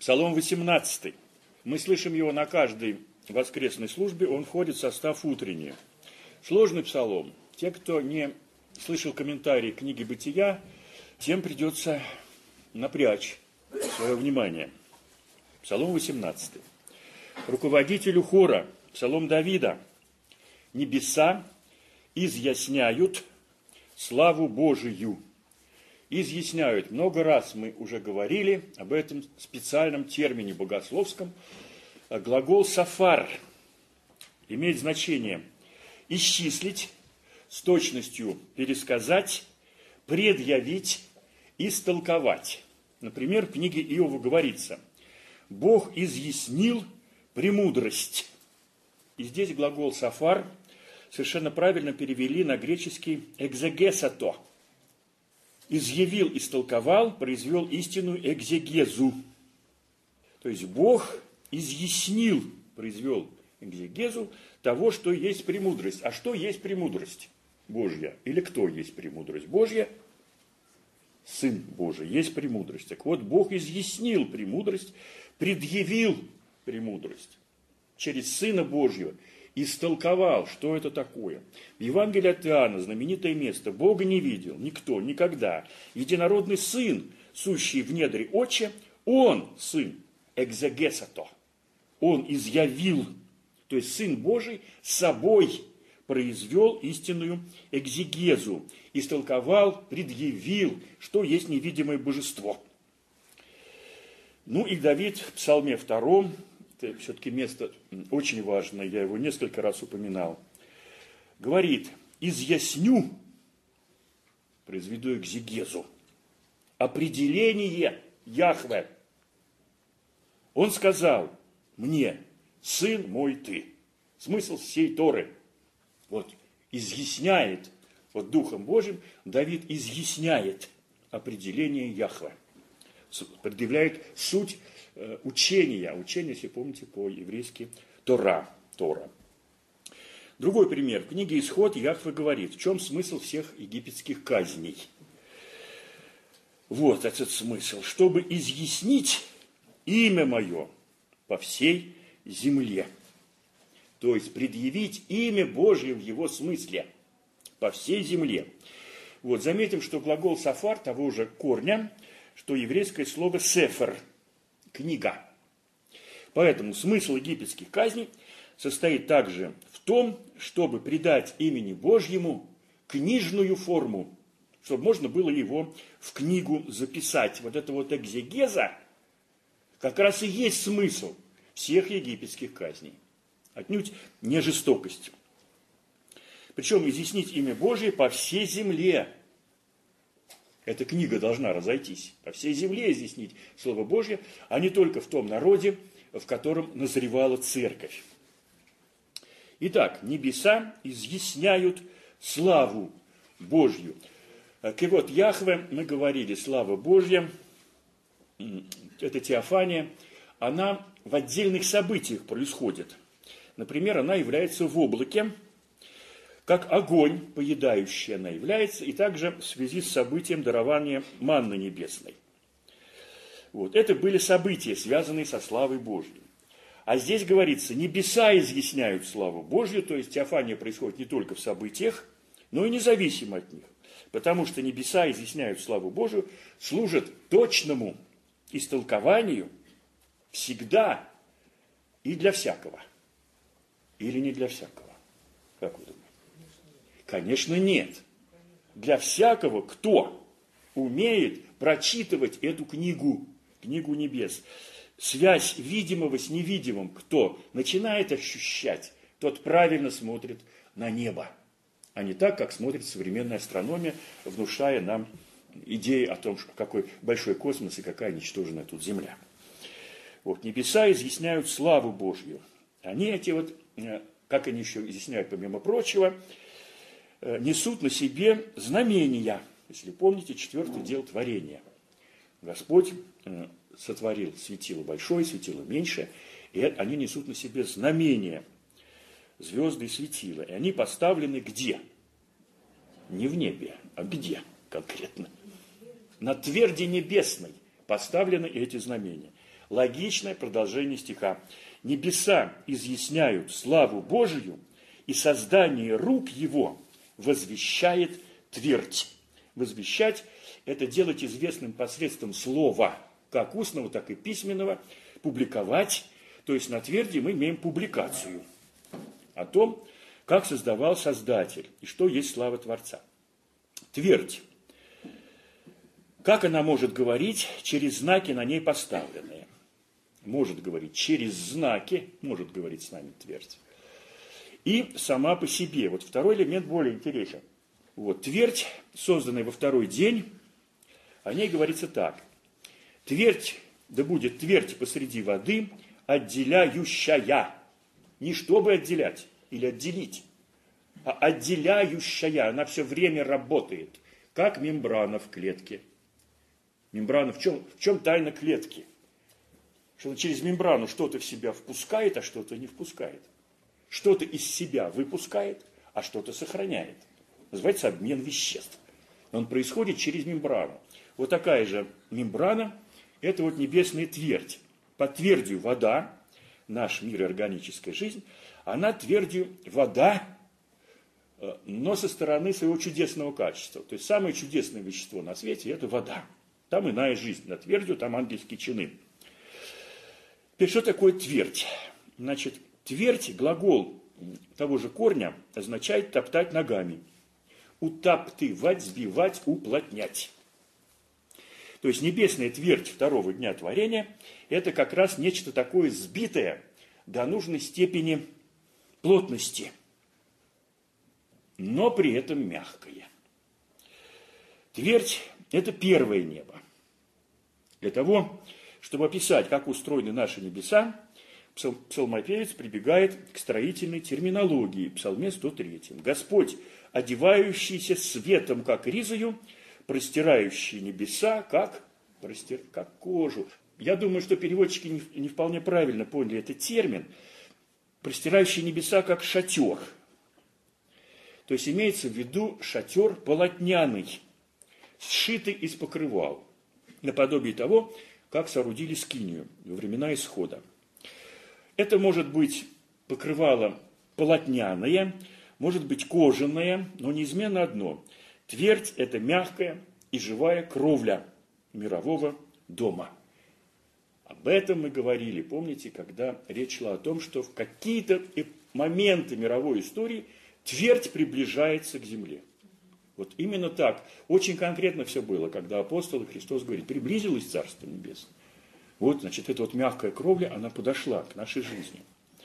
Псалом 18. Мы слышим его на каждой воскресной службе, он входит в состав утренний. Сложный псалом. Те, кто не слышал комментарии книги «Бытия», тем придется напрячь свое внимание. Псалом 18. Руководителю хора, псалом Давида. Небеса изъясняют славу Божию. Изъясняют. Много раз мы уже говорили об этом специальном термине богословском. Глагол «сафар» имеет значение исчислить, с точностью пересказать, предъявить, истолковать. Например, в книге Иова говорится: «Бог изъяснил премудрость». И здесь глагол «сафар» совершенно правильно перевели на греческий «экзегесато». Изъявил, истолковал, произвел истинную экзегезу. То есть Бог изъяснил, произвел экзегезу того, что есть премудрость. А что есть премудрость Божья? Или кто есть премудрость Божья? Сын Божий есть премудрость. Так вот, Бог изъяснил премудрость, предъявил премудрость через Сына Божьего, истолковал, что это такое. В Евангелии от Иоанна знаменитое место: Бога не видел никто никогда. Единородный Сын, сущий в недре Отче, Он, Сын, экзегесато, Он изъявил, то есть Сын Божий собой произвел истинную экзегезу, истолковал, предъявил, что есть невидимое божество. Ну и Давид в Псалме 2, это все-таки место очень важное, я его несколько раз упоминал, говорит: изъясню, произведу экзегезу, определение Яхве. Он сказал мне: сын мой ты. Смысл всей Торы. Вот, изъясняет, вот Духом Божьим Давид изъясняет определение Яхве, предъявляет суть учения. Учение, если помните, по-еврейски Тора. Другой пример. В книге Исход Яхве говорит, в чем смысл всех египетских казней. Вот этот смысл. Чтобы изъяснить имя мое по всей земле. То есть предъявить имя Божье в его смысле по всей земле. Вот, заметим, что глагол «сафар» того же корня, что еврейское слово «сефер» – книга. Поэтому смысл египетских казней состоит также в том, чтобы придать имени Божьему книжную форму, чтобы можно было его в книгу записать. Вот это вот экзегеза как раз и есть смысл всех египетских казней. Отнюдь не жестокость. Причем изъяснить имя Божие по всей земле. Эта книга должна разойтись. По всей земле изъяснить Слово Божье, а не только в том народе, в котором назревала церковь. Итак, небеса изъясняют славу Божью. Кевот Яхве, мы говорили, слава Божья, эта теофания, она в отдельных событиях происходит. Например, она является в облаке, как огонь поедающий она является, и также в связи с событием дарования манны небесной. Вот. Это были события, связанные со славой Божьей. А здесь говорится, небеса изъясняют славу Божью, то есть теофания происходит не только в событиях, но и независимо от них. Потому что небеса изъясняют славу Божию, служат точному истолкованию всегда и для всякого. Или не для всякого? Как вы думаете? Конечно, нет. Для всякого, кто умеет прочитывать эту книгу, книгу небес. Связь видимого с невидимым, кто начинает ощущать, тот правильно смотрит на небо. А не так, как смотрит современная астрономия, внушая нам идеи о том, какой большой космос и какая ничтожная тут Земля. Вот, небеса изъясняют славу Божью. Они эти вот, как они еще изъясняют, помимо прочего, несут на себе знамения. Если помните, 4-й дел творения. Господь сотворил светило большое, светило меньшее, и они несут на себе знамения, звезды и светила. И они поставлены где? Не в небе, а где конкретно? На тверди небесной поставлены эти знамения. логичное продолжение стиха. Небеса изъясняют славу Божию, и создание рук его возвещает твердь. Возвещать – это делать известным посредством слова, как устного, так и письменного, публиковать, то есть на тверди мы имеем публикацию о том, как создавал Создатель и что есть слава Творца. Твердь. Как она может говорить через знаки, на ней поставленные? Может говорить через знаки, может говорить с нами твердь. И сама по себе. Вот второй элемент более интересен. Вот, твердь, созданная во второй день, о ней говорится так. Твердь, да будет твердь посреди воды, отделяющая. Не чтобы отделять или отделить, а отделяющая. Она все время работает, как мембрана в клетке. Мембрана, в чем тайна клетки? Что она через мембрану что-то в себя впускает, а что-то не впускает. Что-то из себя выпускает, а что-то сохраняет. Называется обмен веществ. Он происходит через мембрану. Вот такая же мембрана – это вот небесная твердь. Под твердью вода, наш мир и органическая жизнь, она твердью вода, но со стороны своего чудесного качества. То есть самое чудесное вещество на свете – это вода. Там иная жизнь, на твердью там ангельские чины. Теперь, что такое твердь? Значит, твердь, глагол того же корня, означает топтать ногами. Утаптывать, сбивать, уплотнять. То есть небесная твердь второго дня творения – это как раз нечто такое сбитое до нужной степени плотности, но при этом мягкое. Твердь – это первое небо. Для того, чтобы описать, как устроены наши небеса, псалмопевец прибегает к строительной терминологии, Псалме 103. «Господь, одевающийся светом, как ризою, простирающий небеса, как кожу». Я думаю, что переводчики не вполне правильно поняли этот термин. «Простирающий небеса, как шатер». То есть имеется в виду шатер полотняный, сшитый из покрывал, наподобие того, как соорудили скинию во времена Исхода. Это может быть покрывало полотняное, может быть кожаное, но неизменно одно. Твердь – это мягкая и живая кровля мирового дома. Об этом мы говорили, помните, когда речь шла о том, что в какие-то моменты мировой истории твердь приближается к земле. Вот именно так. Очень конкретно все было, когда апостол и Христос говорит, приблизилось Царство Небесное. Вот, значит, эта вот мягкая кровля, она подошла к нашей жизни.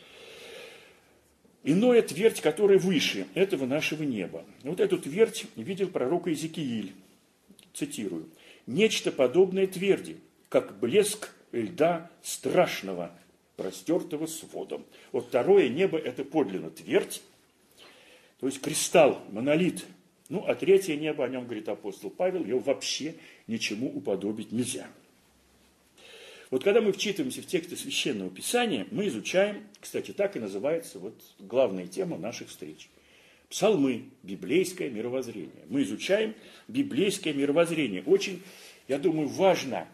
Иное твердь, которая выше этого нашего неба. Вот эту твердь видел пророк Иезекииль. Цитирую. «Нечто подобное тверди, как блеск льда страшного, простертого сводом». Вот второе небо – это подлинно твердь, то есть кристалл, монолит. Ну, а третье небо, о нем говорит апостол Павел, его вообще ничему уподобить нельзя. Вот когда мы вчитываемся в тексты Священного Писания, мы изучаем, кстати, так и называется вот главная тема наших встреч. Псалмы, библейское мировоззрение. Мы изучаем библейское мировоззрение. Очень, я думаю, важно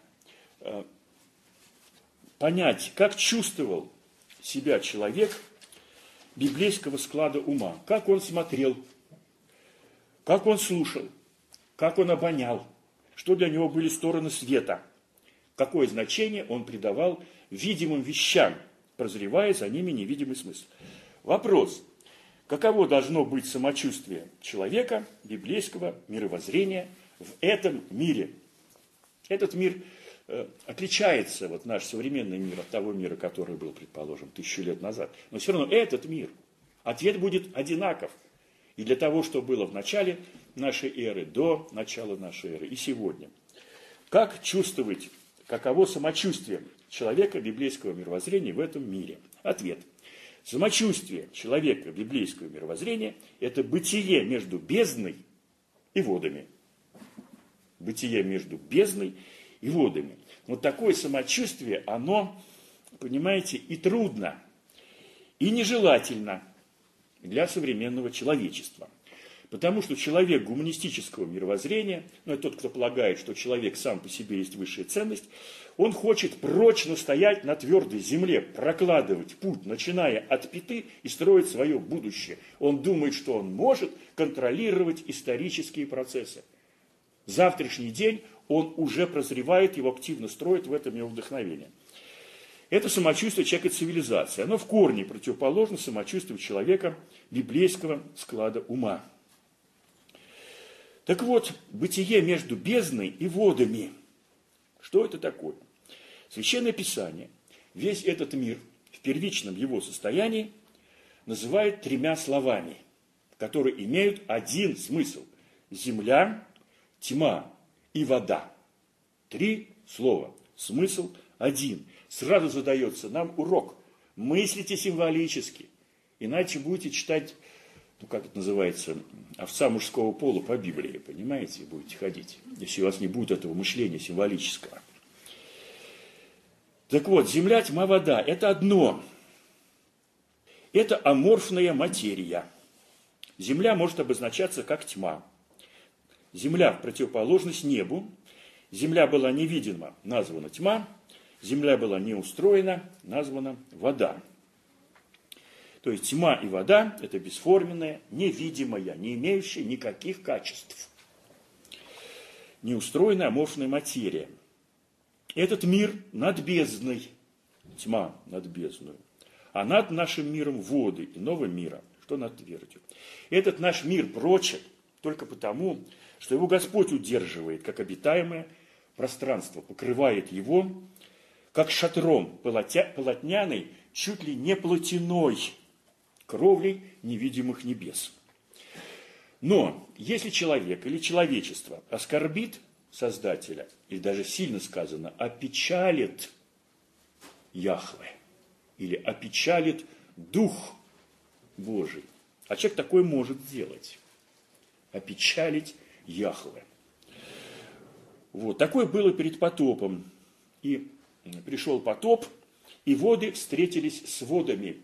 понять, как чувствовал себя человек библейского склада ума, как он смотрел, как он слушал, как он обонял, что для него были стороны света, какое значение он придавал видимым вещам, прозревая за ними невидимый смысл. Вопрос, каково должно быть самочувствие человека, библейского мировоззрения в этом мире? Этот мир отличается, вот наш современный мир, от того мира, который был, предположим, 1000 лет назад. Но все равно этот мир, ответ будет одинаков. И для того, что было в начале нашей эры, до начала нашей эры и сегодня. Как чувствовать, каково самочувствие человека библейского мировоззрения в этом мире? Ответ. Самочувствие человека библейского мировоззрения – это бытие между бездной и водами. Бытие между бездной и водами. Вот такое самочувствие, оно, понимаете, и трудно, и нежелательно для современного человечества. Потому что человек гуманистического мировоззрения, ну, это тот, кто полагает, что человек сам по себе есть высшая ценность, он хочет прочно стоять на твердой земле, прокладывать путь, начиная от пяты и строить свое будущее. Он думает, что он может контролировать исторические процессы. Завтрашний день он уже прозревает, его активно строит, в этом его вдохновение. Это самочувствие человека цивилизации. Оно в корне противоположно самочувствию человека библейского склада ума. Так вот, бытие между бездной и водами. Что это такое? Священное Писание весь этот мир в первичном его состоянии называет тремя словами, которые имеют один смысл. Земля, тьма и вода. Три слова. Смысл один. Сразу задается нам урок. Мыслите символически. Иначе будете читать, ну как это называется, овца мужского пола по Библии, понимаете, будете ходить, если у вас не будет этого мышления символического. Так вот, земля, тьма, вода – это одно. Это аморфная материя. Земля может обозначаться как тьма. Земля в противоположность небу. Земля была невидима, названа тьма. Земля была неустроена, названа вода. То есть тьма и вода – это бесформенная, невидимая, не имеющая никаких качеств. Неустроенная аморфная материя. Этот мир над бездной, тьма над бездной, а над нашим миром воды иного мира, что над твердью. Этот наш мир прочен только потому, что его Господь удерживает, как обитаемое пространство, покрывает его, как шатром полотняной, чуть ли не плотяной кровлей невидимых небес. Но если человек или человечество оскорбит Создателя, или даже сильно сказано, опечалит Яхве, или опечалит Дух Божий, а человек такое может сделать, опечалить Яхве. Вот, такое было перед потопом. И пришел потоп, и воды встретились с водами.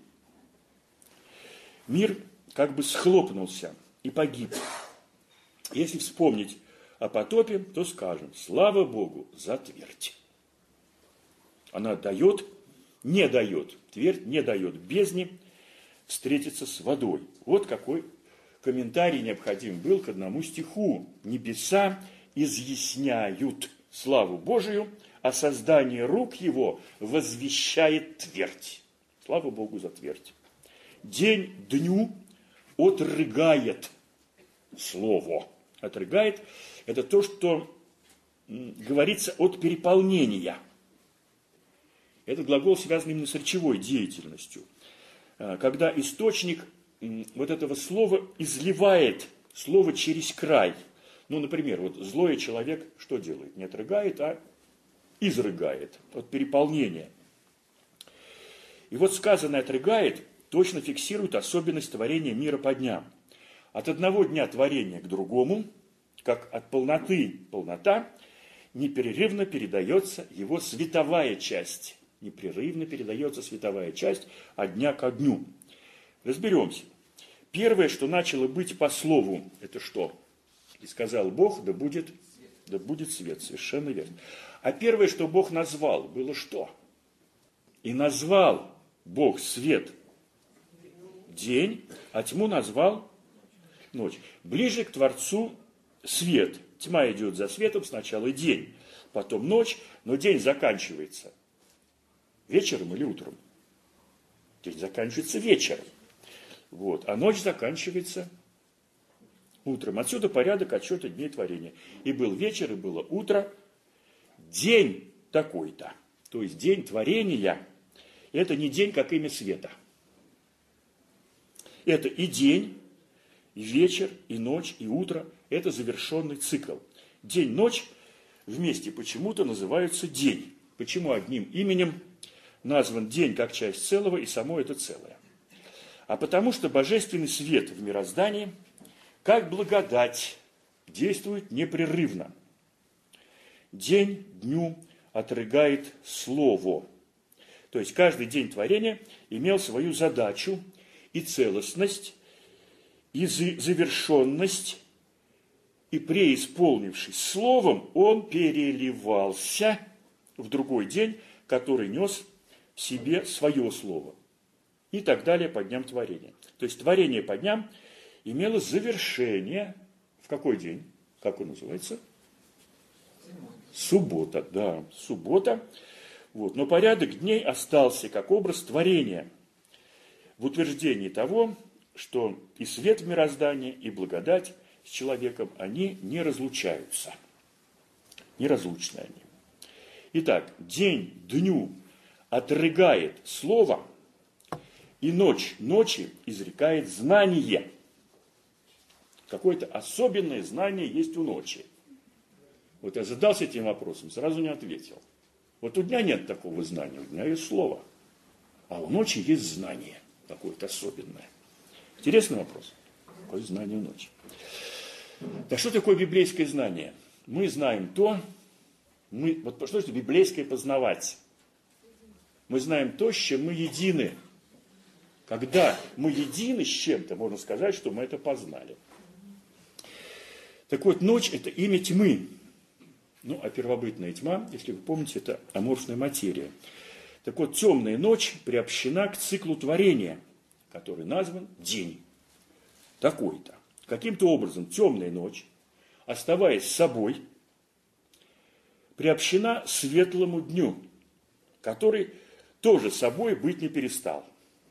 Мир как бы схлопнулся и погиб. Если вспомнить о потопе, то скажем, слава Богу за твердь. Она дает, не дает, твердь не дает бездне встретиться с водой. Вот какой комментарий необходим был к одному стиху. Небеса изъясняют славу Божию, а создание рук его возвещает твердь. Слава Богу за твердь. День дню отрыгает слово. Отрыгает – это то, что говорится от переполнения. Этот глагол связан именно с речевой деятельностью. Когда источник вот этого слова изливает слово через край. Ну, например, вот злой человек что делает? Не отрыгает, а изрыгает от переполнения. И вот сказанное «отрыгает» точно фиксирует особенность творения мира по дням. От одного дня творения к другому, как от полноты полнота, непрерывно передается его световая часть. Непрерывно передается световая часть от дня ко дню. Разберемся. Первое, что начало быть по слову, это что? И сказал Бог, да будет свет. Совершенно верно. А первое, что Бог назвал, было что? И назвал Бог свет день, а тьму назвал ночь. Ближе к Творцу свет. Тьма идет за светом, сначала день, потом ночь, но день заканчивается вечером или утром. День заканчивается вечером. Вот, а ночь заканчивается утром. Отсюда порядок отсчета дней творения. И был вечер, и было утро. День такой-то. То есть день творения. Это не день, как имя света. Это и день, и вечер, и ночь, и утро. Это завершенный цикл. День-ночь вместе почему-то называются день. Почему одним именем назван день как часть целого, и само это целое? А потому что божественный свет в мироздании, как благодать, действует непрерывно. День дню отрыгает слово. То есть каждый день творения имел свою задачу и целостность, и завершенность, и преисполнившись словом, он переливался в другой день, который нес в себе свое слово. И так далее по дням творения. То есть творение по дням имело завершение в какой день? Как он называется? Суббота, да, суббота. Вот. Но порядок дней остался как образ творения в утверждении того, что и свет в мироздании, и благодать с человеком, они не разлучаются. Неразлучны они. Итак, день дню отрыгает слово, и ночь ночи изрекает знание. Какое-то особенное знание есть у ночи. Вот я задался этим вопросом, сразу не ответил. Вот у дня нет такого знания, у дня есть слово. А у ночи есть знание, какое-то особенное. Интересный вопрос. Какое знание у ночи? Так что такое библейское знание? Мы знаем то, вот что это библейское познавать? Мы знаем то, с чем мы едины. Когда мы едины с чем-то, можно сказать, что мы это познали. Так вот, ночь – это имя тьмы. Ну, а первобытная тьма, если вы помните, это аморфная материя. Так вот, темная ночь приобщена к циклу творения, который назван день. Такой-то. Каким-то образом темная ночь, оставаясь собой, приобщена светлому дню, который тоже собой быть не перестал.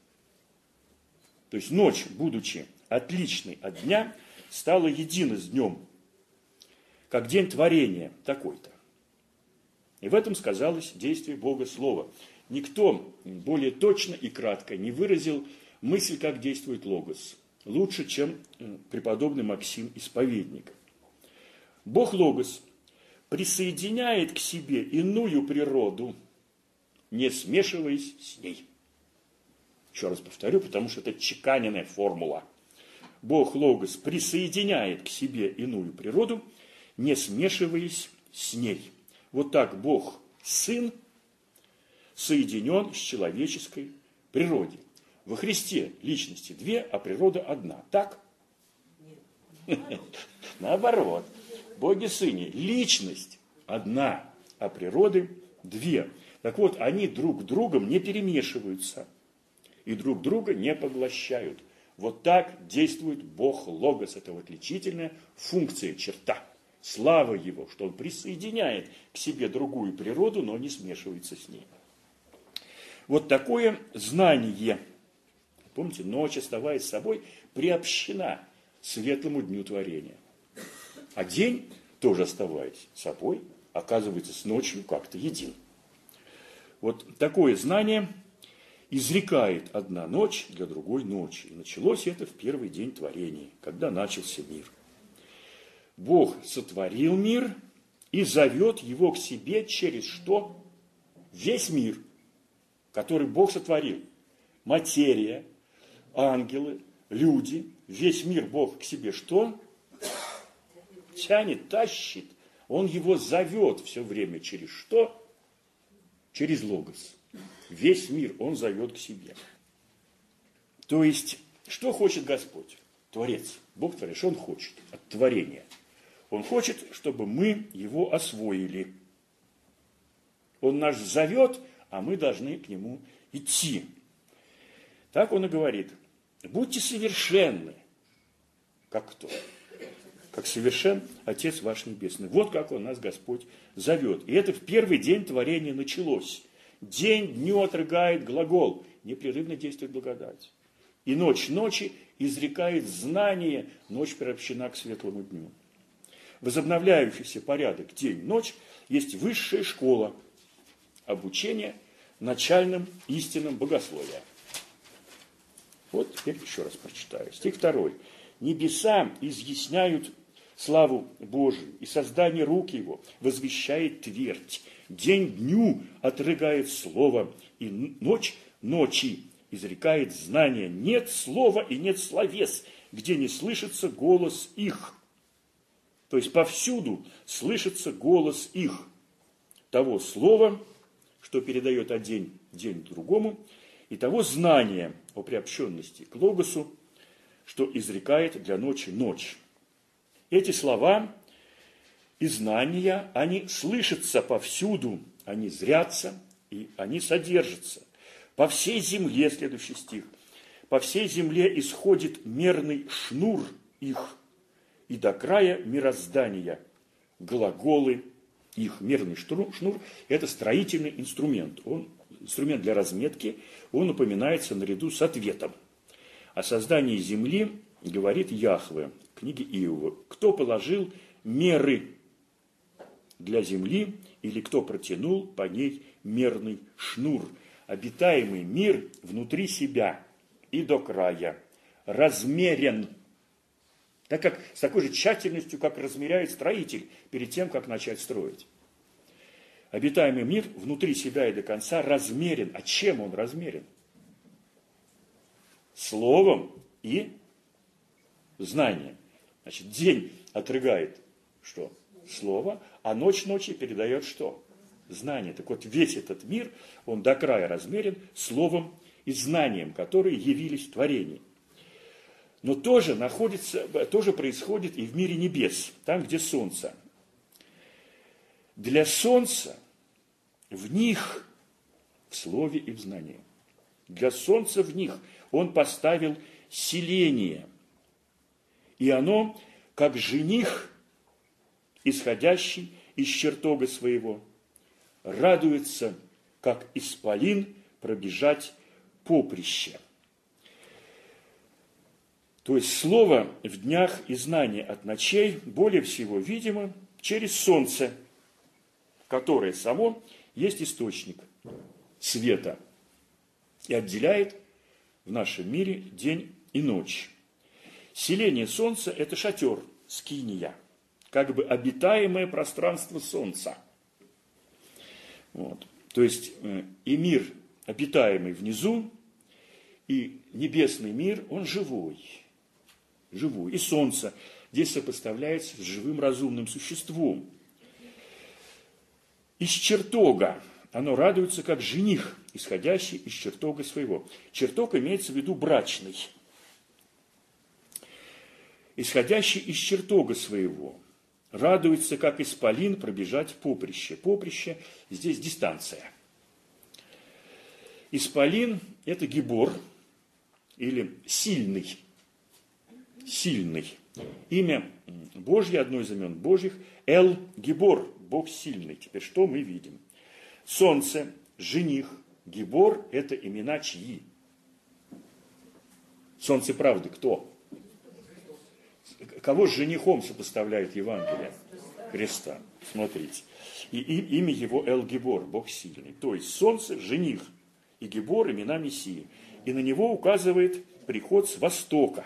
То есть ночь, будучи отличной от дня, стала едина с днем, как день творения такой-то. И в этом сказалось действие Бога Слова. Никто более точно и кратко не выразил мысль, как действует Логос, лучше, чем преподобный Максим Исповедник. Бог Логос присоединяет к себе иную природу, не смешиваясь с ней. Еще раз повторю, потому что это чеканенная формула. Бог Логос присоединяет к себе иную природу, не смешиваясь с ней. Вот так Бог Сын соединен с человеческой природой. Во Христе личности две, а природа одна. Так? Нет. Наоборот. В Боге Сыне личность одна, а природы две. Так вот, они друг с другом не перемешиваются и друг друга не поглощают. Вот так действует Бог Логос. Это отличительная функция, черта. Слава Его, что Он присоединяет к себе другую природу, но не смешивается с ней. Вот такое знание. Помните, ночь, оставаясь собой, приобщена светлому дню творения. А день, тоже оставаясь собой, оказывается с ночью как-то един. Вот такое знание изрекает одна ночь для другой ночи. И началось это в первый день творения, когда начался мир. Бог сотворил мир и зовет его к себе через что? Весь мир, который Бог сотворил. Материя, ангелы, люди, весь мир Бог к себе что? Тянет, тащит. Он его зовет все время через что? Через Логос. Весь мир Он зовет к себе. То есть, что хочет Господь? Творец. Бог Творец, что Он хочет от творения? Он хочет, чтобы мы Его освоили. Он нас зовет, а мы должны к Нему идти. Так Он и говорит. Будьте совершенны. Как кто? Как совершен Отец ваш Небесный. Вот как Он нас, Господь, зовет. И это в первый день творения началось. День дню отрыгает глагол. Непрерывно действует благодать. И ночь ночи изрекает знание. Ночь приобщена к светлому дню. Возобновляющийся порядок день-ночь есть высшая школа обучения начальным истинам богословия. Вот теперь еще раз прочитаю. Стих 2. Небеса изъясняют славу Божию, и создание рук Его возвещает твердь. День дню отрыгает слово, и ночь ночи изрекает знание. Нет слова и нет словес, где не слышится голос их. То есть повсюду слышится голос их, того слова, что передает день другому, и того знания о приобщенности к Логосу, что изрекает для ночи ночь. Эти слова и знания, они слышатся повсюду, они зрятся и они содержатся. По всей земле, следующий стих, по всей земле исходит мерный шнур их, и до края мироздания глаголы их. Мерный шнур – это строительный инструмент. Он инструмент для разметки, он упоминается наряду с ответом. О создании земли говорит Яхве в книге Иова. Кто положил меры для земли, или кто протянул по ней мерный шнур? Обитаемый мир внутри себя и до края размерен, так как с такой же тщательностью, как размеряет строитель перед тем, как начать строить. Обитаемый мир внутри себя и до конца размерен. А чем он размерен? Словом и знанием. Значит, день отрыгает что? Слово, а ночь ночи передает что? Знание. Так вот, весь этот мир, он до края размерен словом и знанием, которые явились в творении. Но тоже происходит и в мире небес, там, где солнце. Для солнца в них, в слове и в знании, для солнца в них он поставил селение. И оно, как жених, исходящий из чертога своего, радуется, как исполин, пробежать поприще. То есть слово в днях и знание от ночей более всего видимо через солнце, которое само есть источник света и отделяет в нашем мире день и ночь. Селение солнца – это шатер, скиния, как бы обитаемое пространство солнца. Вот. То есть и мир, обитаемый внизу, и небесный мир, он живой. Живой. И солнце здесь сопоставляется с живым разумным существом. Из чертога оно радуется, как жених, исходящий из чертога своего. Чертог имеется в виду брачный. Исходящий из чертога своего. Радуется, как исполин, пробежать поприще. Поприще здесь дистанция. Исполин – это гибор, или сильный. Сильный. Имя Божье, одно из имен Божьих, Эл-Гибор, Бог сильный. Теперь что мы видим? Солнце, жених, Гибор – это имена чьи? Солнце правды кто? Кого с женихом сопоставляет Евангелие? Христа. Смотрите. И имя его Эл-Гибор, Бог сильный. То есть солнце, жених, и Гибор – имена Мессии. И на него указывает приход с востока.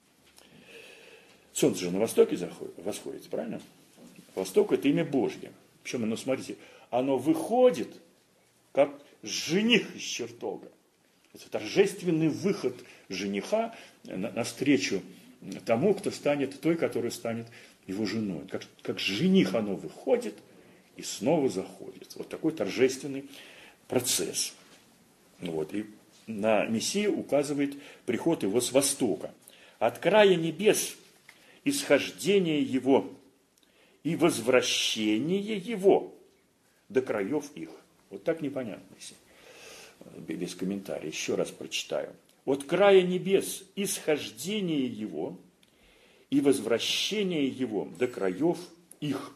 Солнце же на востоке восходит, правильно? Восток – это имя Божье. Причем оно, смотрите, оно выходит, как жених из чертога. Это торжественный выход жениха навстречу тому, кто станет той, которая станет его женой. Как жених оно выходит и снова заходит. Вот такой торжественный процесс. Вот. И на Мессию указывает приход его с востока. От края небес исхождение его и возвращение его до краев их. Вот так непонятно, если без комментариев. Еще раз прочитаю. От края небес исхождение его и возвращение его до краев их.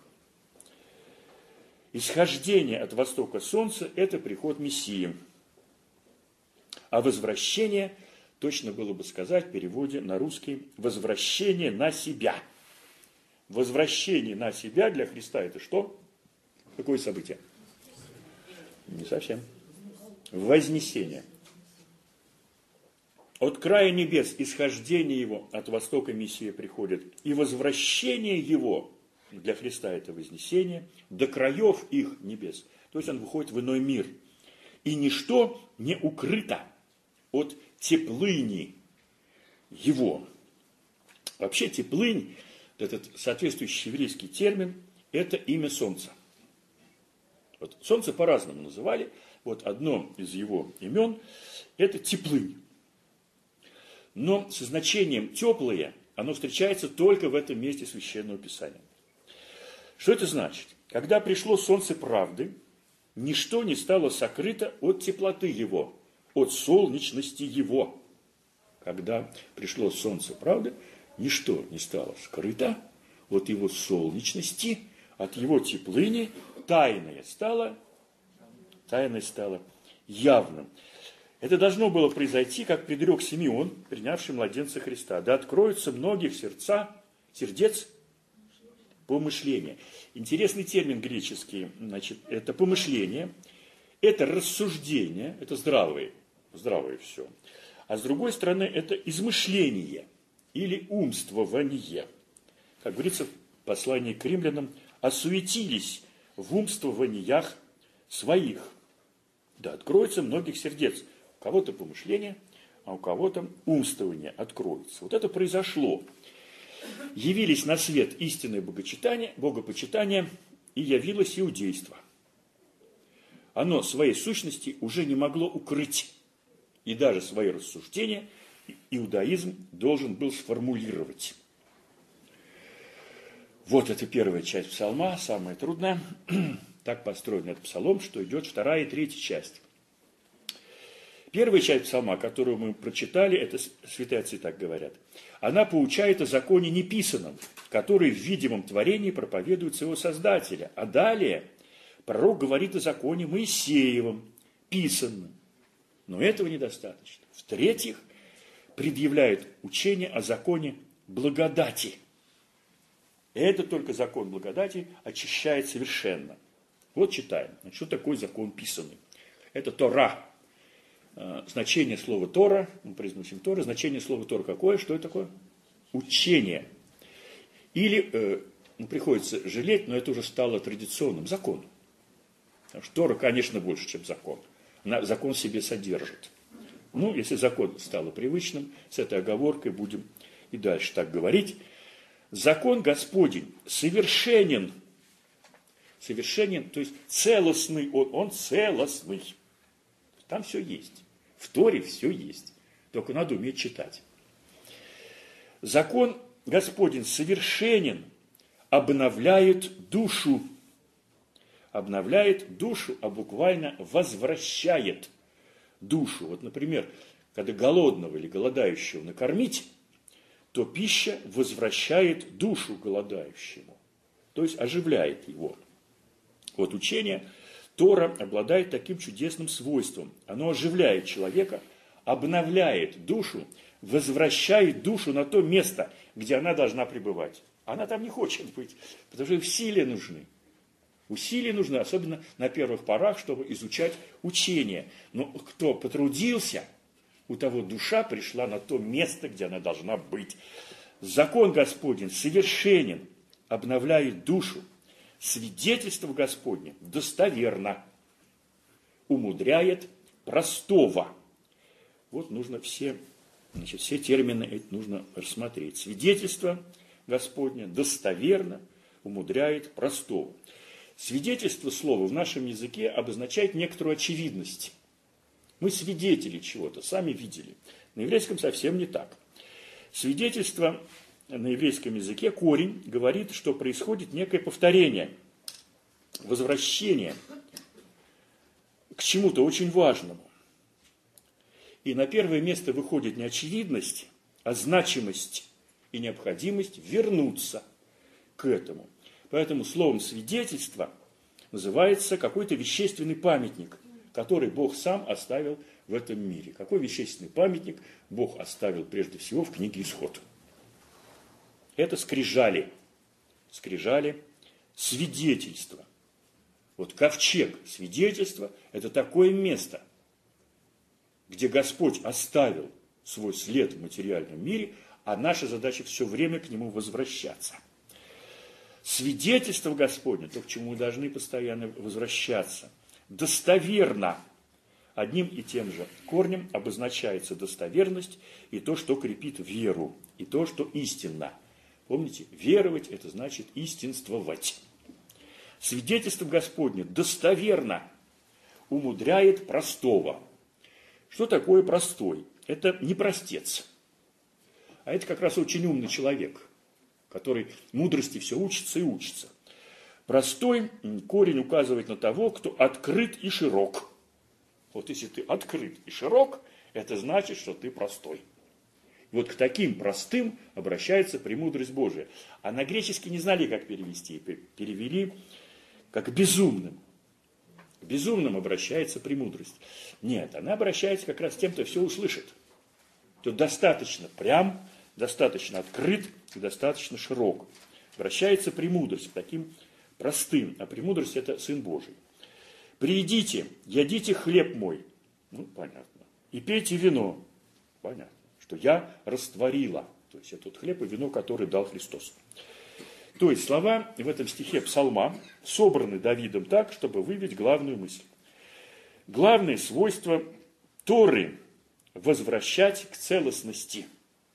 Исхождение от востока солнца – это приход Мессии. А возвращение, точно было бы сказать в переводе на русский, возвращение на себя. Возвращение на себя для Христа – это что? Какое событие? Не совсем. Вознесение. От края небес исхождение его, от востока Мессия приходит, и возвращение его, для Христа это вознесение, до краев их небес. То есть он выходит в иной мир. И ничто не укрыто от теплыни его. Вообще теплынь, этот соответствующий еврейский термин, это имя солнца. Вот солнце по-разному называли. Вот одно из его имен – это теплынь. но со значением «теплые» оно встречается только в этом месте Священного Писания. Что это значит? Когда пришло солнце правды, ничто не стало сокрыто от теплоты его, от солнечности его. Когда пришло солнце правды, ничто не стало скрыто от его солнечности, от его теплыни, тайное стало явным. Это должно было произойти, как предрек Симеон, принявший младенца Христа. Да откроются многих сердец помышления. Интересный термин греческий, значит, это помышление, это рассуждение, это здравое все. А с другой стороны, это измышление или умствование. Как говорится в послании к римлянам, осуетились в умствованиях своих. Да, откроется многих сердец. У кого-то помышление, а у кого-то умствование откроется. Вот это произошло. Явились на свет истинное богопочитание, и явилось иудейство. Оно своей сущности уже не могло укрыть, и даже свои рассуждения иудаизм должен был сформулировать. Вот это первая часть псалма, самая трудная. Так построен этот псалом, что идет вторая и третья часть. Первая часть псалма, которую мы прочитали, это святые отцы так говорят, она поучает о законе неписанном, который в видимом творении проповедуется его Создателя. А далее пророк говорит о законе Моисеевом, писанном. Но этого недостаточно. В-третьих, предъявляет учение о законе благодати. Это только закон благодати очищает совершенно. Вот читаем. Что такое закон писанный? Это Тора. Значение слова Тора, мы произносим Тора, значение слова Тора какое? Что это такое? Учение. Или, приходится жалеть, но это уже стало традиционным законом. Потому что Тора, конечно, больше, чем закон. Она закон в себе содержит. Ну, если закон стало привычным, с этой оговоркой будем и дальше так говорить. Закон Господень совершенен. Совершенен, то есть целостный он целостный. Там все есть. В Торе все есть. Только надо уметь читать. Закон Господень совершенен, обновляет душу. Обновляет душу, а буквально возвращает душу. Вот, например, когда голодного или голодающего накормить, то пища возвращает душу голодающему. То есть оживляет его. Вот учение Тора обладает таким чудесным свойством. Оно оживляет человека, обновляет душу, возвращает душу на то место, где она должна пребывать. Она там не хочет быть, потому что усилия нужны. Усилия нужны, особенно на первых порах, чтобы изучать учение. Но кто потрудился, у того душа пришла на то место, где она должна быть. Закон Господень совершенен, обновляет душу. Свидетельство Господне достоверно, умудряет простого. Вот нужно все термины эти нужно рассмотреть. Свидетельство Господне достоверно умудряет простого. Свидетельство слова в нашем языке обозначает некоторую очевидность. Мы свидетели чего-то, сами видели. На еврейском совсем не так. Свидетельство на еврейском языке, корень, говорит, что происходит некое повторение, возвращение к чему-то очень важному. И на первое место выходит не очевидность, а значимость и необходимость вернуться к этому. Поэтому словом свидетельство называется какой-то вещественный памятник, который Бог сам оставил в этом мире. Какой вещественный памятник Бог оставил прежде всего в книге Исход? Это скрижали. Скрижали свидетельства. Вот ковчег свидетельства – это такое место, где Господь оставил свой след в материальном мире, а наша задача все время к нему возвращаться. Свидетельство Господне, то, к чему мы должны постоянно возвращаться, достоверно. Одним и тем же корнем обозначается достоверность и то, что крепит веру, и то, что истинно. Помните, веровать – это значит истинствовать. Свидетельство Господне достоверно умудряет простого. Что такое простой? Это не простец. а это как раз очень умный человек, который мудрости все учится и учится. Простой корень указывает на того, кто открыт и широк. Вот если ты открыт и широк, это значит, что ты простой. И вот к таким простым обращается премудрость Божия. А на греческий не знали, как перевести. Перевели как безумным. К безумным обращается премудрость. Нет, она обращается как раз к тем, кто все услышит. Кто достаточно прям, достаточно открыт и достаточно широк. Обращается премудрость к таким простым. А премудрость – это Сын Божий. «Приидите, ядите хлеб мой». Ну, понятно. «И пейте вино». Понятно. Что я растворила. То есть это тот хлеб и вино, который дал Христос. То есть слова в этом стихе псалма собраны Давидом так, чтобы выявить главную мысль. Главное свойство Торы – возвращать к целостности,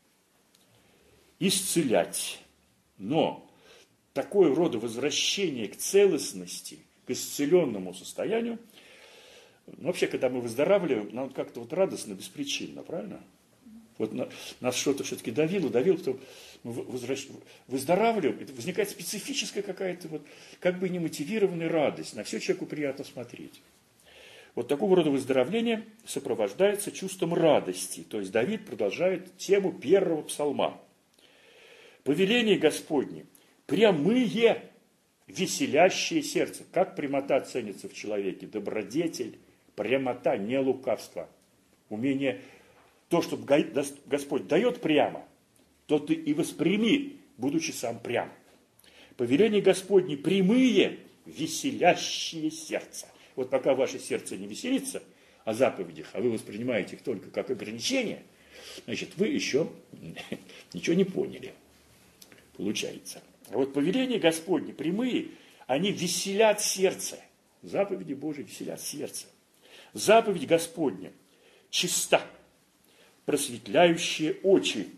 исцелять. Но такое рода возвращение к целостности, к исцеленному состоянию, вообще, когда мы выздоравливаем, нам как-то вот радостно, беспричинно, правильно? Вот нас что-то все-таки давило, потом мы выздоравливаем, это возникает специфическая какая-то вот, как бы немотивированная радость, на все человеку приятно смотреть. Вот такого рода выздоровление сопровождается чувством радости, то есть Давид продолжает тему первого псалма. «Повеление Господне, прямые, веселящее сердце». Как прямота ценится в человеке? Добродетель, прямота, не лукавство, умение. То, что Господь дает прямо, то ты и восприми, будучи сам прям. Повеление Господне прямые, веселящие сердце. Вот пока ваше сердце не веселится о заповедях, а вы воспринимаете их только как ограничение, значит, вы еще ничего не поняли, получается. А вот повеление Господне прямые, они веселят сердце. Заповеди Божьи веселят сердце. Заповедь Господня чиста, просветляющие очи.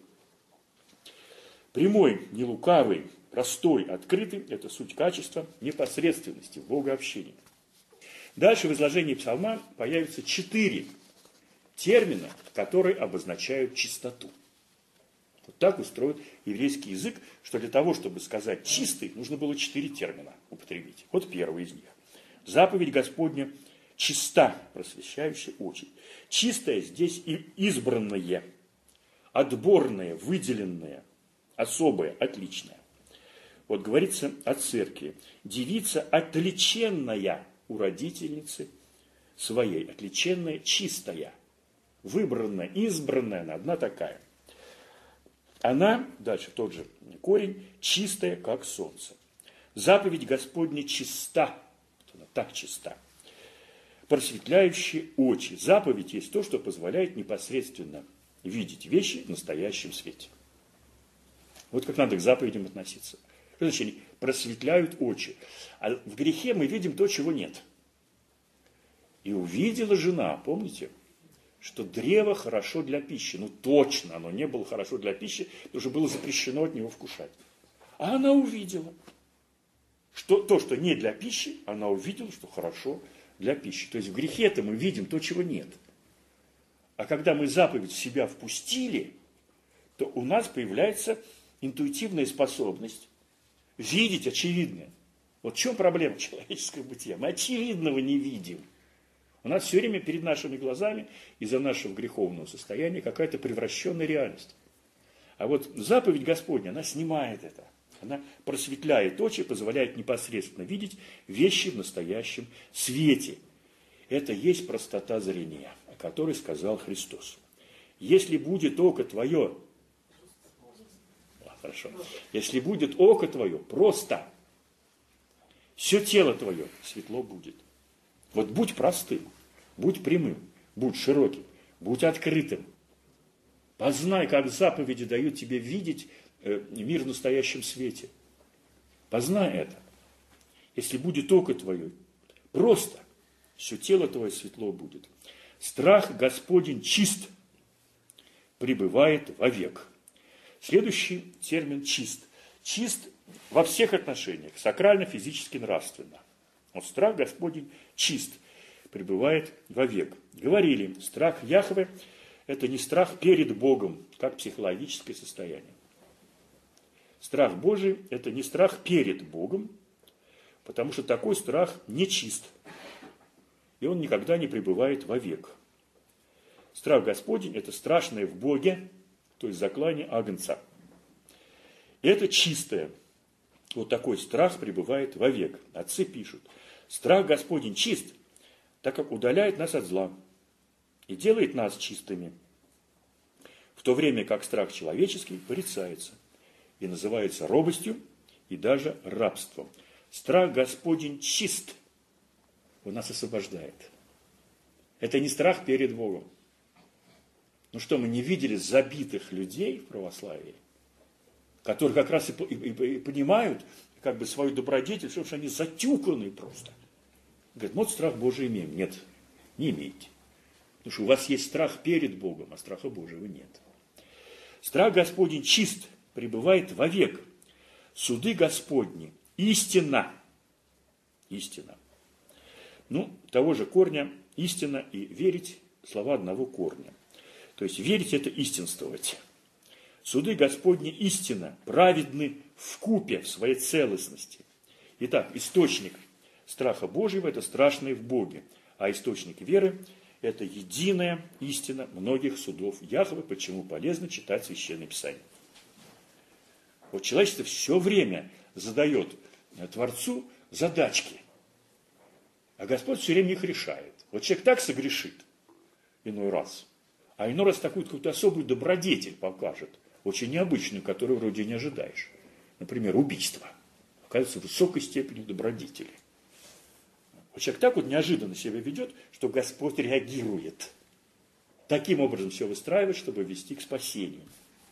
Прямой, не лукавый, простой, открытый – это суть качества непосредственности в богообщении. Дальше в изложении псалма появятся 4 термина, которые обозначают чистоту. Вот так устроен еврейский язык, что для того, чтобы сказать «чистый», нужно было 4 термина употребить. Вот первый из них. Заповедь Господня чиста, просвещающая очи. Чистое здесь и избранное, отборное, выделенное, особое, отличное. Вот говорится о церкви. Девица отличенная у родительницы своей, отличенная, чистая, выбранная, избранная, она одна такая. Она, дальше тот же корень, чистая, как солнце. Заповедь Господня чиста, она так чиста. Просветляющие очи. Заповедь есть то, что позволяет непосредственно видеть вещи в настоящем свете. Вот как надо к заповедям относиться. Что значит, они просветляют очи. А в грехе мы видим то, чего нет. И увидела жена, помните, что древо хорошо для пищи. Ну точно, оно не было хорошо для пищи, потому что было запрещено от него вкушать. А она увидела, что то, что не для пищи, она увидела, что хорошо для пищи. То есть в грехе-то мы видим то, чего нет. А когда мы заповедь в себя впустили, то у нас появляется интуитивная способность видеть очевидное. Вот в чем проблема человеческого бытия? Мы очевидного не видим. У нас все время перед нашими глазами из-за нашего греховного состояния какая-то превращенная реальность. А вот заповедь Господня, она снимает это. Она просветляет очи, позволяет непосредственно видеть вещи в настоящем свете. Это есть простота зрения, о которой сказал Христос. Если будет око твое, хорошо, если будет око твое просто, все тело твое светло будет. Вот будь простым, будь прямым, будь широким, будь открытым. Познай, как заповеди дают тебе видеть мир в настоящем свете. Познай это. Если будет око твое, просто все тело твое светло будет. Страх Господень чист, пребывает вовек. Следующий термин чист. Чист во всех отношениях, сакрально, физически, нравственно. Но страх Господень чист, пребывает вовек. Говорили, страх Яхве – это не страх перед Богом, как психологическое состояние. Страх Божий – это не страх перед Богом, потому что такой страх нечист, и он никогда не пребывает вовек. Страх Господень – это страшное в Боге, то есть заклание Агнца. И это чистое. Вот такой страх пребывает вовек. Отцы пишут: страх Господень чист, так как удаляет нас от зла и делает нас чистыми, в то время как страх человеческий порицается и называется робостью и даже рабством. Страх Господень чист, он нас освобождает. Это не страх перед Богом. Ну что, мы не видели забитых людей в православии, которые как раз и понимают как бы свою добродетель, что они затюканы просто. Говорят, вот страх Божий имеем. Нет, не имеете. Потому что у вас есть страх перед Богом, а страха Божьего нет. Страх Господень чист, пребывает вовек. Суды Господни истина. Истина. Ну, того же корня истина и верить слова одного корня. То есть верить – это истинствовать. Суды Господни истина, праведны вкупе в своей целостности. Итак, источник страха Божьего – это страшное в Боге, а источник веры – это единая истина многих судов Яхве, почему полезно читать Священное Писание. Вот человечество все время задает Творцу задачки, а Господь все время их решает. Вот человек так согрешит иной раз, а иной раз такую какую-то особую добродетель покажет, очень необычную, которую вроде не ожидаешь. Например, убийство. Оказывается, высокой степени добродетели. Вот человек так вот неожиданно себя ведет, что Господь реагирует. Таким образом все выстраивает, чтобы вести к спасению.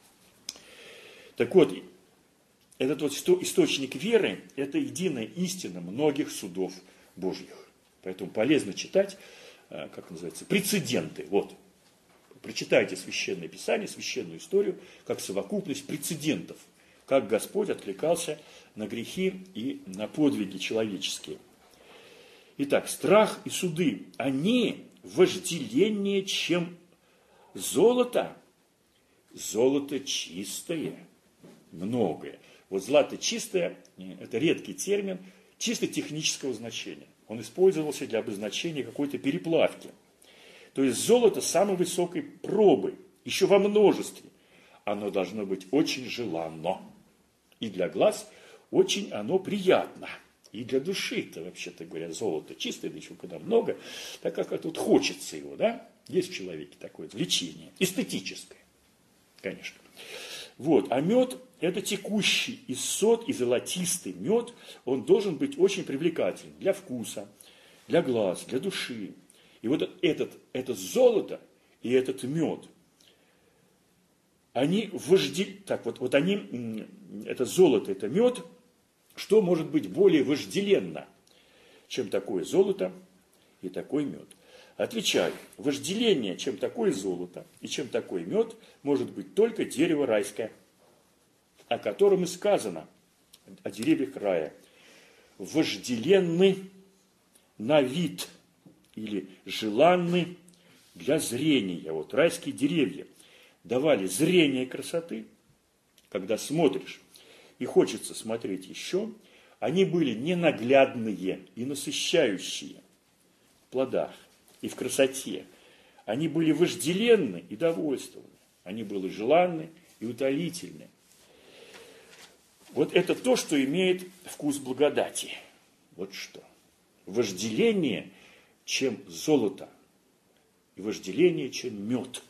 Так вот, этот вот источник веры – это единая истина многих судов Божьих. Поэтому полезно читать, как называется, прецеденты. Вот. Прочитайте Священное Писание, Священную историю, как совокупность прецедентов, как Господь откликался на грехи и на подвиги человеческие. Итак, страх и суды, они вожделеннее, чем золото. Золото чистое, многое. Вот злато чистое – это редкий термин, чисто технического значения. Он использовался для обозначения какой-то переплавки. То есть золото самой высокой пробы, еще во множестве. Оно должно быть очень желанно. И для глаз очень оно приятно. И для души-то, вообще-то говоря, золото чистое, да еще когда много, так как тут хочется его, да? Есть в человеке такое влечение, эстетическое, конечно. Вот, а мед – это текущий из сот и золотистый мед, он должен быть очень привлекательным для вкуса, для глаз, для души. И вот это золото и этот мед, они это золото, это мед, что может быть более вожделенно, чем такое золото и такой мед? Отвечаю, вожделение, чем такое золото и чем такой мед, может быть только дерево райское, о котором и сказано, о деревьях рая. Вожделенны на вид или желанны для зрения. Вот райские деревья давали зрение красоты, когда смотришь и хочется смотреть еще, они были ненаглядные и насыщающие в плодах и в красоте. Они были вожделенны и довольствованы. Они были желанны и утолительны. Вот это то, что имеет вкус благодати. Вот что. Вожделение, чем золото. И вожделение, чем мед.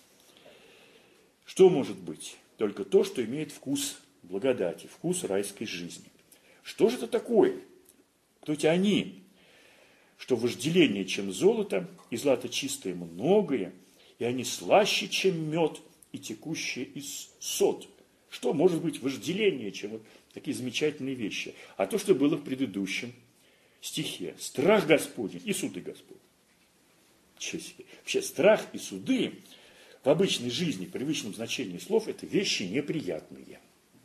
Что может быть? Только то, что имеет вкус благодати, вкус райской жизни. Что же это такое? Кто эти они? Что вожделение, чем золото, и злато чистое многое, и они слаще, чем мед, и текущие из сот. Что может быть вожделение, чем вот такие замечательные вещи? А то, что было в предыдущем стихе. Страх Господень и суды Господни. Вообще страх и суды в обычной жизни, в привычном значении слов, это вещи неприятные.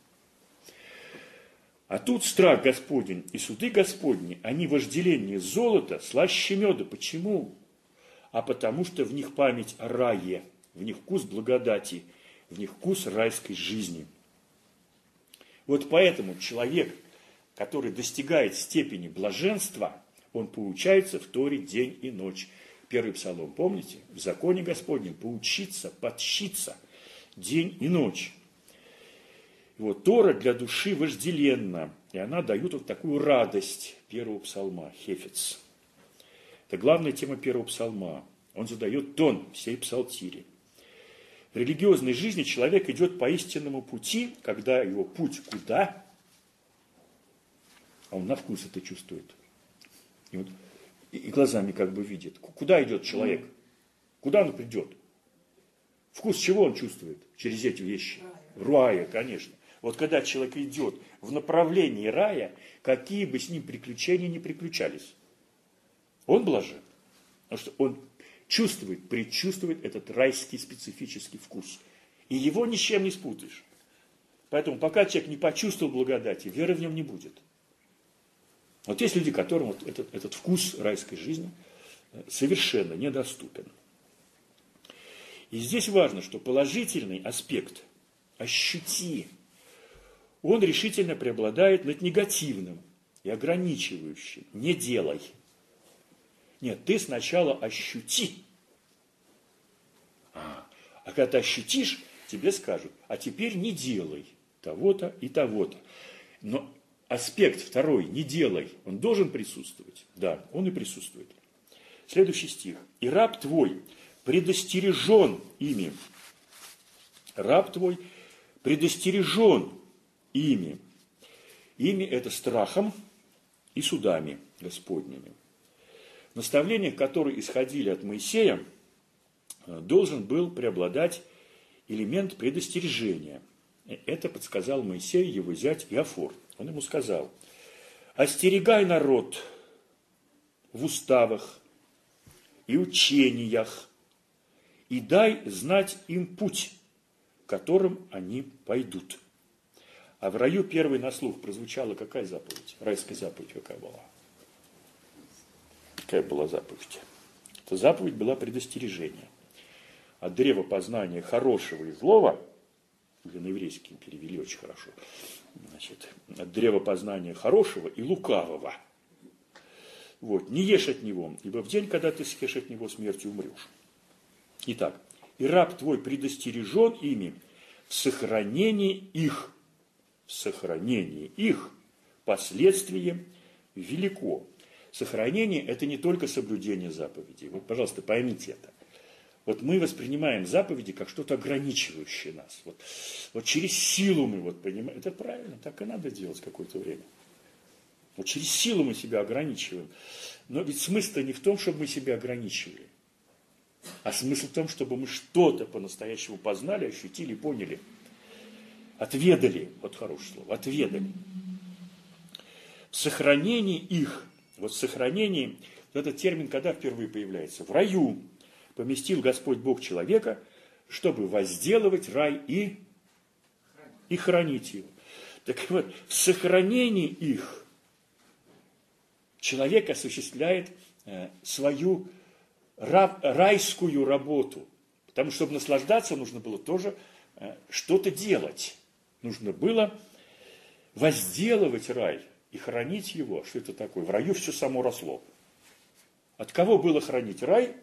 А тут страх Господень и суды Господни, они вожделение золота слаще меда. Почему? А потому что в них память о рае в них вкус благодати, в них вкус райской жизни. Вот поэтому человек, который достигает степени блаженства, он поучается в Торе день и ночь. Первый псалом, помните? В законе Господнем поучиться, подщиться день и ночь. Вот, Тора для души вожделенна, и она дает вот такую радость первого псалма, хефец. Это главная тема первого псалма. Он задает тон всей псалтири. В религиозной жизни человек идет по истинному пути, когда его путь куда? А он на вкус это чувствует. И глазами как бы видит. Куда идет человек? Куда он придет? Вкус чего он чувствует через эти вещи? Рая, конечно. Вот когда человек идет в направлении рая, какие бы с ним приключения ни приключались, он блажен. Потому что он чувствует, предчувствует этот райский специфический вкус. И его ни с чем не спутаешь. Поэтому пока человек не почувствовал благодати, веры в нем не будет. Вот есть люди, которым вот этот вкус райской жизни совершенно недоступен. И здесь важно, что положительный аспект «ощути», он решительно преобладает над негативным и ограничивающим «не делай». Нет, ты сначала ощути. А когда ты ощутишь, тебе скажут, а теперь не делай того-то и того-то. Но аспект второй, не делай, он должен присутствовать. Да, он и присутствует. Следующий стих. «И раб твой предостережен ими». Раб твой предостережен ими. Ими это страхом и судами Господними. В наставлениях, которые исходили от Моисея, должен был преобладать элемент предостережения. Это подсказал Моисею его зять Иофор. Он ему сказал: «Остерегай народ в уставах и учениях, и дай знать им путь, которым они пойдут». А в раю первой на слух прозвучала какая заповедь? Райская заповедь какая была? Какая была заповедь? Эта заповедь была предостережение. От древа познания хорошего и злого, или на еврейский перевели очень хорошо, значит, от древа познания хорошего и лукавого. Вот, не ешь от него, ибо в день, когда ты съешь от него, смертью умрешь. Итак, и раб твой предостережен ими в сохранении их последствие велико. Сохранение – это не только соблюдение заповедей. Вот, пожалуйста, поймите это. Вот мы воспринимаем заповеди как что-то ограничивающее нас. Вот через силу мы понимаем. Это правильно, так и надо делать какое-то время. Вот через силу мы себя ограничиваем. Но ведь смысл-то не в том, чтобы мы себя ограничивали. А смысл в том, чтобы мы что-то по-настоящему познали, ощутили, поняли. Отведали, вот хорошее слово, отведали. В сохранении их, вот в сохранении, вот этот термин когда впервые появляется? В раю поместил Господь Бог человека, чтобы возделывать рай и хранить его. Так вот, в сохранении их человек осуществляет свою райскую работу. Потому что, чтобы наслаждаться, нужно было тоже что-то делать. Нужно было возделывать рай и хранить его. Что это такое? В раю все само росло. От кого было хранить рай?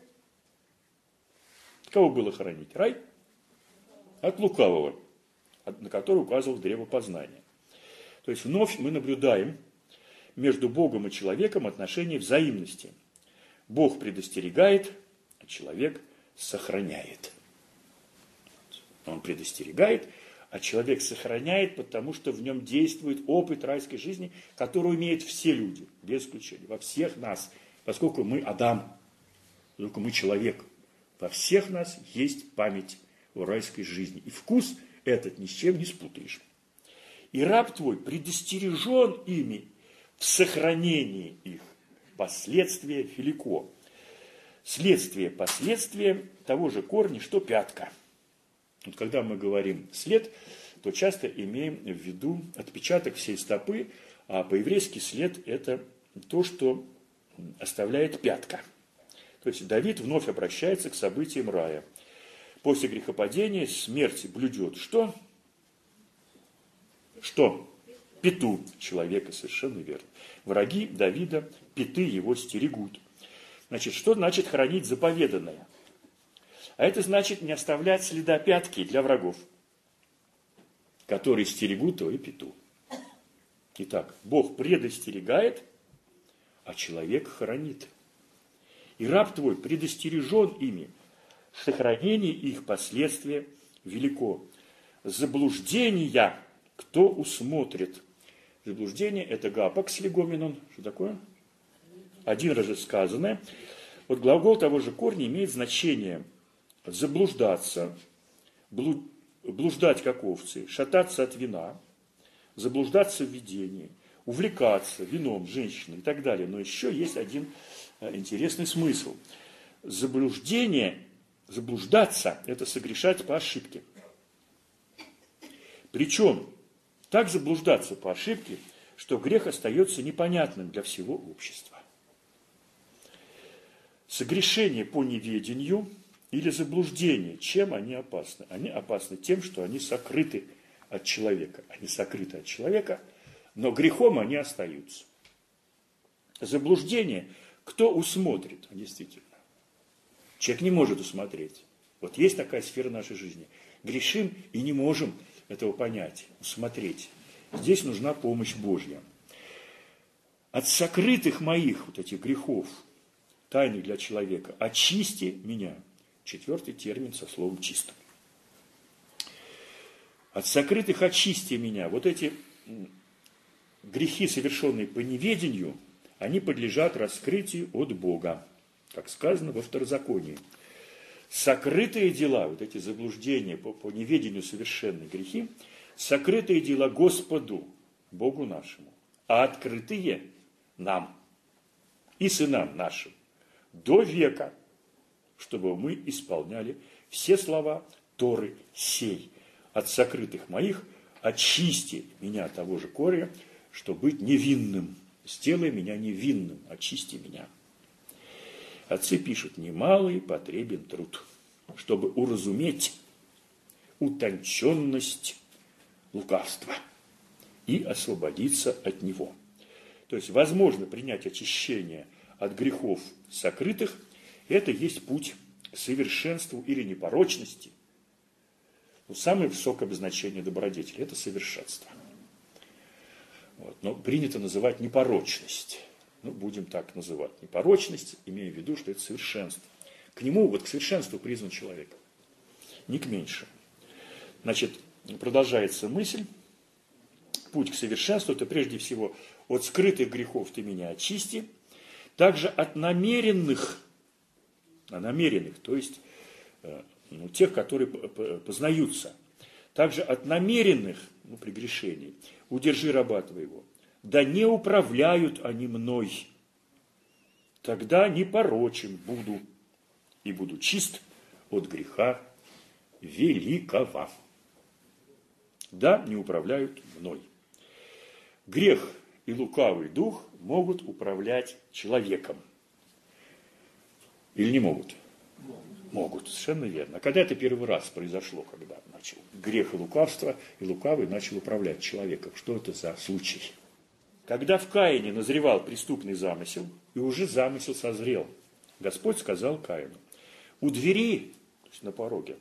От кого было хранить рай? От лукавого, на который указывал древо познания. То есть вновь мы наблюдаем между Богом и человеком отношение взаимности. Бог предостерегает, а человек сохраняет. Он предостерегает, а человек сохраняет, потому что в нем действует опыт райской жизни, который имеют все люди, без исключения, во всех нас, поскольку мы Адам, поскольку мы человек. Во всех нас есть память о райской жизни. И вкус этот ни с чем не спутаешь. И раб твой предостережен ими в сохранении их. Последствия велико. Следствие, последствия того же корня, что пятка. Вот когда мы говорим след, то часто имеем в виду отпечаток всей стопы, а по-еврейски след – это то, что оставляет пятка. То есть Давид вновь обращается к событиям рая. После грехопадения смерть блюдет что? Что? Пету человека, совершенно верно. Враги Давида, петы его стерегут. Значит, что значит хранить заповеданное? А это значит не оставлять следа пятки для врагов, которые стерегут твою пету. Итак, Бог предостерегает, а человек хранит. И раб твой предостережен ими, сохранение их последствия велико. Заблуждения кто усмотрит? Заблуждение – это гапакс легоменон. Что такое? Один раз же сказанное. Вот глагол того же корня имеет значение заблуждаться, блуждать как овцы, шататься от вина, заблуждаться в видении, увлекаться вином, женщиной и так далее. Но еще есть один интересный смысл. Заблуждение, заблуждаться – это согрешать по ошибке. Причем так заблуждаться по ошибке, что грех остается непонятным для всего общества. Согрешение по неведению или заблуждение, чем они опасны? Они опасны тем, что они сокрыты от человека. Они сокрыты от человека, но грехом они остаются. Заблуждение кто усмотрит? Действительно. Человек не может усмотреть. Вот есть такая сфера нашей жизни. Грешим и не можем этого понять, усмотреть. Здесь нужна помощь Божья. От сокрытых моих вот этих грехов, тайных для человека, очисти меня. 4-й термин со словом чисто. От сокрытых очисти меня. Вот эти грехи, совершенные по неведению, они подлежат раскрытию от Бога, как сказано во Второзаконии. Сокрытые дела, вот эти заблуждения по неведению совершенные грехи, сокрытые дела Господу, Богу нашему, а открытые нам и сынам нашим до века, чтобы мы исполняли все слова Торы сей. От сокрытых моих очисти меня от того же корня, чтобы быть невинным. Сделай меня невинным, очисти меня. Отцы пишут, немалый потребен труд, чтобы уразуметь утонченность лукавства и освободиться от него. То есть возможно принять очищение от грехов сокрытых, это есть путь к совершенству или непорочности. Но самое высокое обозначение добродетели – это совершенство. Вот. Но принято называть непорочность. Будем так называть. Непорочность, имея в виду, что это совершенство. К нему, вот к совершенству призван человек. Не к меньшему. Значит, продолжается мысль. Путь к совершенству – это прежде всего от скрытых грехов ты меня очисти, также от намеренных, то есть тех, которые познаются, также от намеренных прегрешений удержи раба твоего. Да не управляют они мной, тогда непорочен буду, и буду чист от греха великого. Да, не управляют мной. Грех и лукавый дух могут управлять человеком. Или не могут? Могут, совершенно верно. А когда это первый раз произошло, когда начал грех и лукавство, и лукавый начал управлять человеком? Что это за случай? Когда в Каине назревал преступный замысел, и уже замысел созрел, Господь сказал Каину: у двери, то есть на пороге,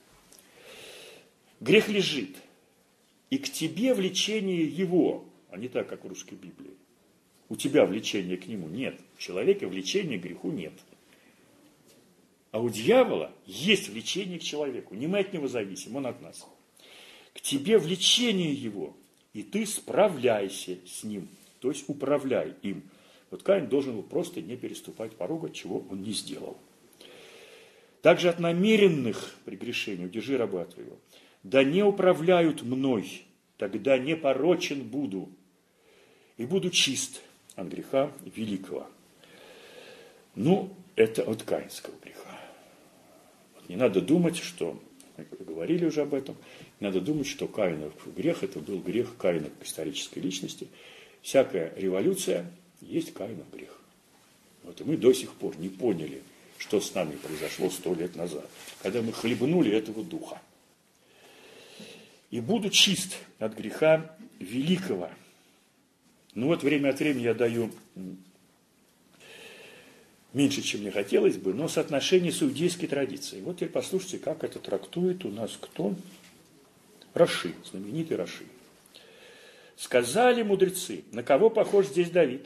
грех лежит, и к тебе влечение его, а не так, как в русской Библии. У тебя влечения к нему нет, у человека влечения к греху нет. А у дьявола есть влечение к человеку, не мы от него зависим, он от нас. К тебе влечение его, и ты справляйся с ним, то есть управляй им. Вот Каин должен был просто не переступать порога, чего он не сделал. Также от намеренных прегрешений удержи раба твоего. Да не управляют мной, тогда непорочен буду, и буду чист от греха великого. Это от каинского греха. Не надо думать, что, мы говорили уже об этом, не надо думать, что Каинов грех, это был грех Каина как исторической личности. Всякая революция есть Каинов грех. И мы до сих пор не поняли, что с нами произошло 100 лет назад, когда мы хлебнули этого духа. И буду чист от греха великого. Ну вот время от времени я даю меньше, чем мне хотелось бы, но соотношение с иудейской традицией. Вот теперь послушайте, как это трактует у нас кто? Раши, знаменитый Раши. Сказали мудрецы, на кого похож здесь Давид?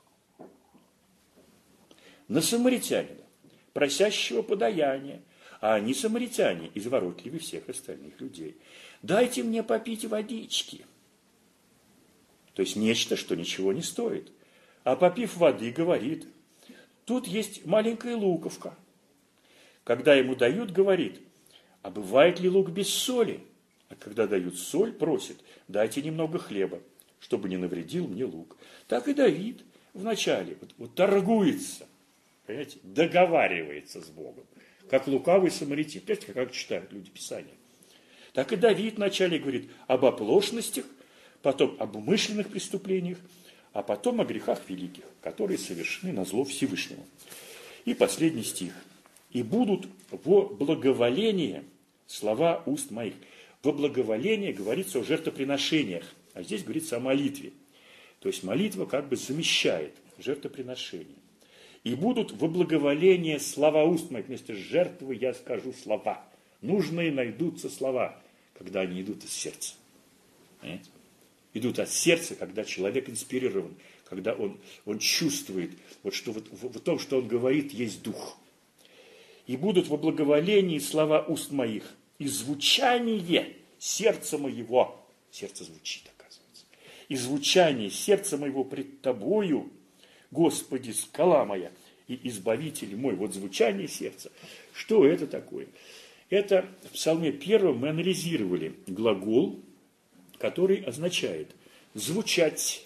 На самаритянина, просящего подаяния, а они, самаритяне, изворотливее всех остальных людей. Дайте мне попить водички. То есть нечто, что ничего не стоит. А попив воды, говорит, тут есть маленькая луковка. Когда ему дают, говорит, а бывает ли лук без соли? А когда дают соль, просит, дайте немного хлеба, чтобы не навредил мне лук. Так и Давид вначале вот торгуется, понимаете, договаривается с Богом, как лукавый самаритянин. Понимаете, как читают люди Писания. Так и Давид вначале говорит об оплошностях, потом об умышленных преступлениях, а потом о грехах великих, которые совершены на зло Всевышнему. И последний стих. «И будут во благоволение слова уст моих». Во благоволении говорится о жертвоприношениях, а здесь говорится о молитве. То есть молитва как бы замещает жертвоприношение. «И будут во благоволение слова уст моих». Вместо жертвы я скажу слова. Нужные найдутся слова, когда они идут из сердца. Понимаете? Идут от сердца, когда человек инспирирован, когда он чувствует, что в том, что он говорит, есть дух. «И будут во благоволении слова уст моих, и звучание сердца моего». Сердце звучит, оказывается. «И звучание сердца моего пред тобою, Господи, скала моя и избавитель мой». Вот звучание сердца. Что это такое? Это в Псалме 1 мы анализировали глагол, который означает звучать,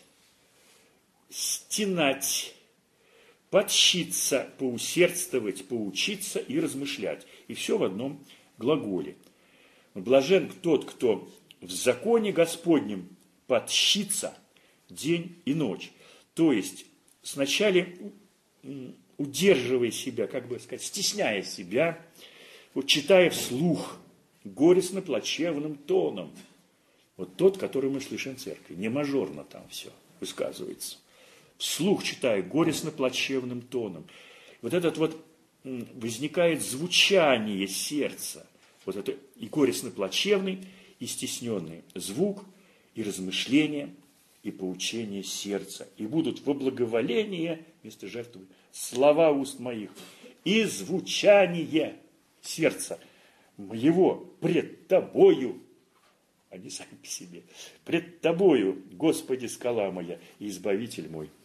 стенать, подщиться, поусердствовать, поучиться и размышлять. И все в одном глаголе. Блажен тот, кто в законе Господнем подщится день и ночь. То есть сначала удерживая себя, как бы сказать, стесняя себя, вот читая вслух горестно-плачевным тоном. Вот тот, который мы слышим в церкви. Не мажорно там все высказывается. Вслух читая горестно-плачевным тоном. Вот этот вот возникает звучание сердца. Вот это и горестно-плачевный, и стесненный звук, и размышление, и поучение сердца. И будут во благоволение, вместо жертвы, слова уст моих, и звучание сердца моего пред тобою, они сами по себе, пред тобою, Господи, скала моя и избавитель мой.